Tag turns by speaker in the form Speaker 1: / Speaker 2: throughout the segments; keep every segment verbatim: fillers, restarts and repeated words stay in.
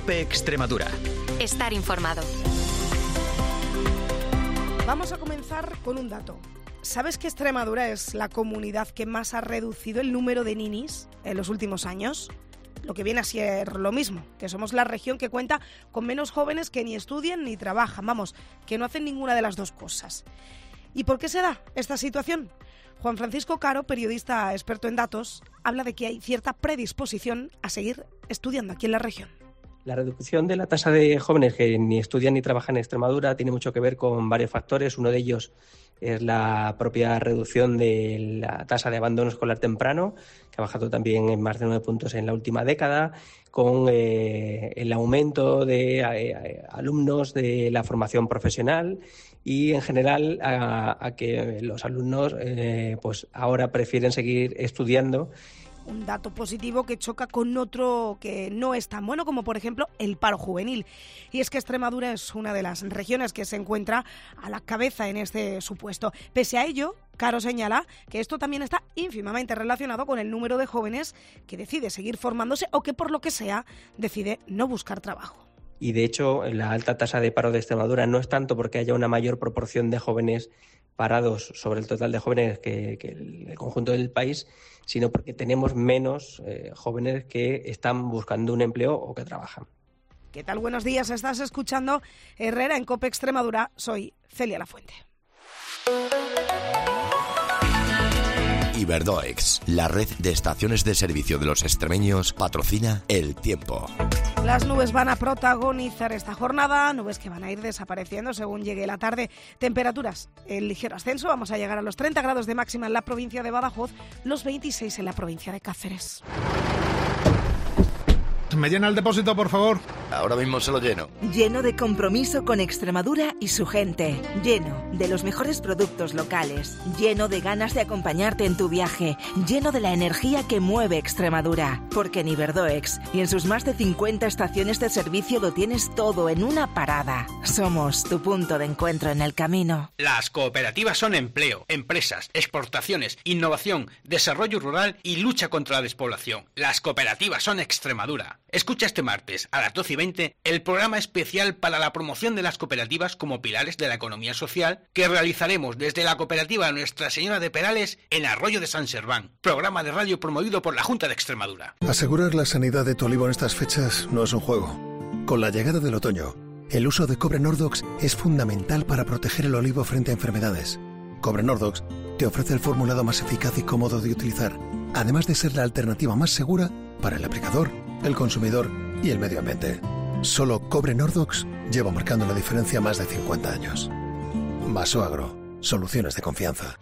Speaker 1: COPE Extremadura.
Speaker 2: Estar informado.
Speaker 3: Vamos a comenzar con un dato. ¿Sabes que Extremadura es la comunidad que más ha reducido el número de ninis en los últimos años? Lo que viene a ser lo mismo, que somos la región que cuenta con menos jóvenes que ni estudian ni trabajan, vamos, que no hacen ninguna de las dos cosas. ¿Y por qué se da esta situación? Juan Francisco Caro, periodista experto en datos, habla de que hay cierta predisposición a seguir estudiando aquí en la región.
Speaker 4: La reducción de la tasa de jóvenes que ni estudian ni trabajan en Extremadura tiene mucho que ver con varios factores. Uno de ellos es la propia reducción de la tasa de abandono escolar temprano, que ha bajado también en más de nueve puntos en la última década, con eh, el aumento de eh, alumnos de la formación profesional y, en general, a, a que los alumnos eh, pues ahora prefieren seguir estudiando.
Speaker 3: Un dato positivo que choca con otro que no es tan bueno, como por ejemplo el paro juvenil. Y es que Extremadura es una de las regiones que se encuentra a la cabeza en este supuesto. Pese a ello, Caro señala que esto también está ínfimamente relacionado con el número de jóvenes que decide seguir formándose o que por lo que sea decide no buscar trabajo.
Speaker 4: Y de hecho la alta tasa de paro de Extremadura no es tanto porque haya una mayor proporción de jóvenes parados sobre el total de jóvenes que, que el, el conjunto del país, sino porque tenemos menos eh, jóvenes que están buscando un empleo o que trabajan.
Speaker 3: ¿Qué tal? Buenos días, estás escuchando Herrera en COPE Extremadura. Soy Celia Lafuente.
Speaker 5: Iberdoex, la red de estaciones de servicio de los extremeños, patrocina El Tiempo.
Speaker 3: Las nubes van a protagonizar esta jornada, nubes que van a ir desapareciendo según llegue la tarde. Temperaturas en ligero ascenso, vamos a llegar a los treinta grados de máxima en la provincia de Badajoz, los veintiséis en la provincia de Cáceres.
Speaker 6: ¿Me llena el depósito, por favor?
Speaker 5: Ahora mismo se lo lleno.
Speaker 7: Lleno de compromiso con Extremadura y su gente. Lleno de los mejores productos locales. Lleno de ganas de acompañarte en tu viaje. Lleno de la energía que mueve Extremadura. Porque en Iberdoex y en sus más de cincuenta estaciones de servicio lo tienes todo en una parada. Somos tu punto de encuentro en el camino.
Speaker 8: Las cooperativas son empleo, empresas, exportaciones, innovación, desarrollo rural y lucha contra la despoblación. Las cooperativas son Extremadura. Escucha este martes a las doce y veinte el programa especial para la promoción de las cooperativas como pilares de la economía social que realizaremos desde la cooperativa Nuestra Señora de Perales en Arroyo de San Serván. Programa de radio promovido por la Junta de Extremadura.
Speaker 9: Asegurar la sanidad de tu olivo en estas fechas no es un juego. Con la llegada del otoño, el uso de cobre Nordox es fundamental para proteger el olivo frente a enfermedades. Cobre Nordox te ofrece el formulado más eficaz y cómodo de utilizar, además de ser la alternativa más segura para el aplicador, el consumidor y el medio ambiente. Solo Cobre Nordox lleva marcando la diferencia más de cincuenta años. Vasoagro, soluciones de confianza.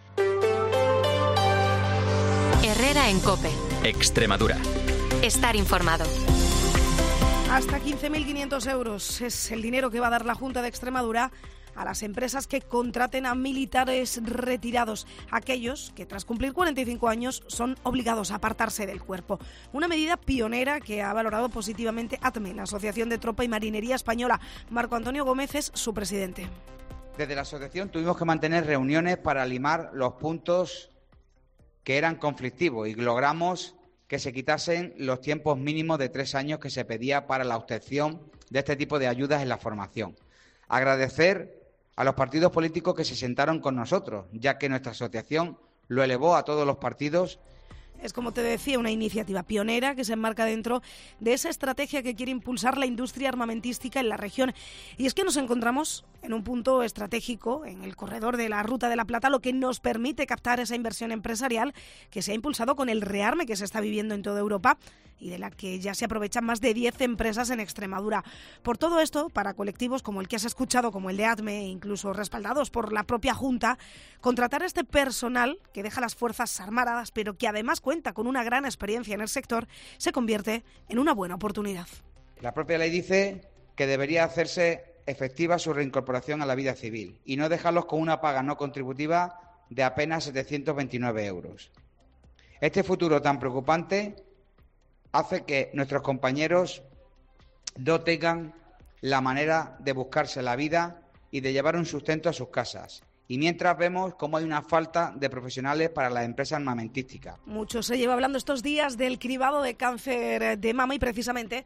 Speaker 2: Herrera en COPE
Speaker 1: Extremadura.
Speaker 2: Estar informado.
Speaker 3: Hasta quince mil quinientos euros es el dinero que va a dar la Junta de Extremadura a las empresas que contraten a militares retirados, aquellos que tras cumplir cuarenta y cinco años son obligados a apartarse del cuerpo. Una medida pionera que ha valorado positivamente A T M E, la Asociación de Tropa y Marinería Española. Marco Antonio Gómez es su presidente.
Speaker 10: Desde la asociación tuvimos que mantener reuniones para limar los puntos que eran conflictivos y logramos que se quitasen los tiempos mínimos de tres años que se pedía para la obtención de este tipo de ayudas en la formación. Agradecer a los partidos políticos que se sentaron con nosotros, ya que nuestra asociación lo elevó a todos los partidos.
Speaker 3: Es, como te decía, una iniciativa pionera que se enmarca dentro de esa estrategia que quiere impulsar la industria armamentística en la región. Y es que nos encontramos en un punto estratégico, en el corredor de la Ruta de la Plata, lo que nos permite captar esa inversión empresarial que se ha impulsado con el rearme que se está viviendo en toda Europa y de la que ya se aprovechan más de diez empresas en Extremadura. Por todo esto, para colectivos como el que has escuchado, como el de A T M E, incluso respaldados por la propia Junta, contratar a este personal que deja las Fuerzas Armadas, pero que además cuenta con una gran experiencia en el sector, se convierte en una buena oportunidad.
Speaker 10: La propia ley dice que debería hacerse efectiva su reincorporación a la vida civil y no dejarlos con una paga no contributiva de apenas setecientos veintinueve euros. Este futuro tan preocupante hace que nuestros compañeros no tengan la manera de buscarse la vida y de llevar un sustento a sus casas. Y mientras vemos cómo hay una falta de profesionales para las empresas armamentísticas.
Speaker 3: Mucho se lleva hablando estos días del cribado de cáncer de mama y precisamente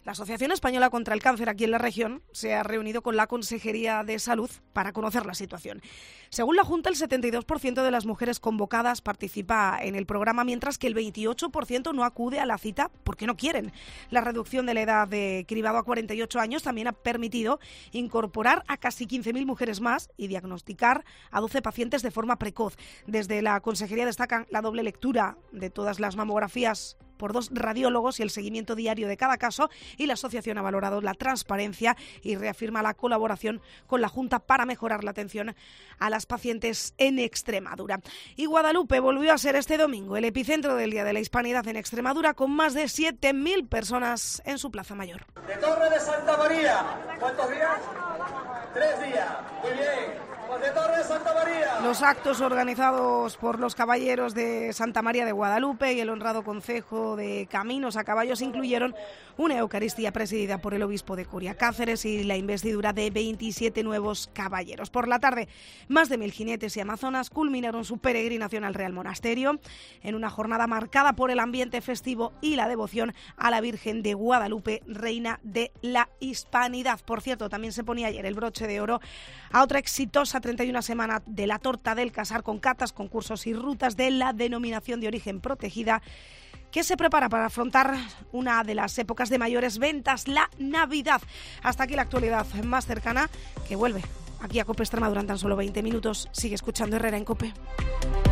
Speaker 3: La Asociación Española contra el Cáncer aquí en la región se ha reunido con la Consejería de Salud para conocer la situación. Según la Junta, el setenta y dos por ciento de las mujeres convocadas participa en el programa, mientras que el veintiocho por ciento no acude a la cita porque no quieren. La reducción de la edad de cribado a cuarenta y ocho años también ha permitido incorporar a casi quince mil mujeres más y diagnosticar a doce pacientes de forma precoz. Desde la Consejería destacan la doble lectura de todas las mamografías por dos radiólogos y el seguimiento diario de cada caso, y la asociación ha valorado la transparencia y reafirma la colaboración con la Junta para mejorar la atención a las pacientes en Extremadura. Y Guadalupe volvió a ser este domingo el epicentro del Día de la Hispanidad en Extremadura, con más de siete mil personas en su Plaza Mayor.
Speaker 11: De Torre de Santa María, ¿cuántos días? Tres días, muy bien. De Torre de Santa María.
Speaker 3: Los actos organizados por los caballeros de Santa María de Guadalupe y el honrado concejo de Caminos a Caballos incluyeron una Eucaristía presidida por el obispo de Coria Cáceres y la investidura de veintisiete nuevos caballeros. Por la tarde, más de mil jinetes y amazonas culminaron su peregrinación al Real Monasterio en una jornada marcada por el ambiente festivo y la devoción a la Virgen de Guadalupe, reina de la Hispanidad. Por cierto, también se ponía ayer el broche de oro a otra exitosa treinta y una semana de la Torta del Casar, con catas, concursos y rutas de la denominación de origen protegida, que se prepara para afrontar una de las épocas de mayores ventas, la Navidad. Hasta aquí la actualidad más cercana, que vuelve aquí a COPE Extremadura en tan solo veinte minutos. Sigue escuchando Herrera en COPE.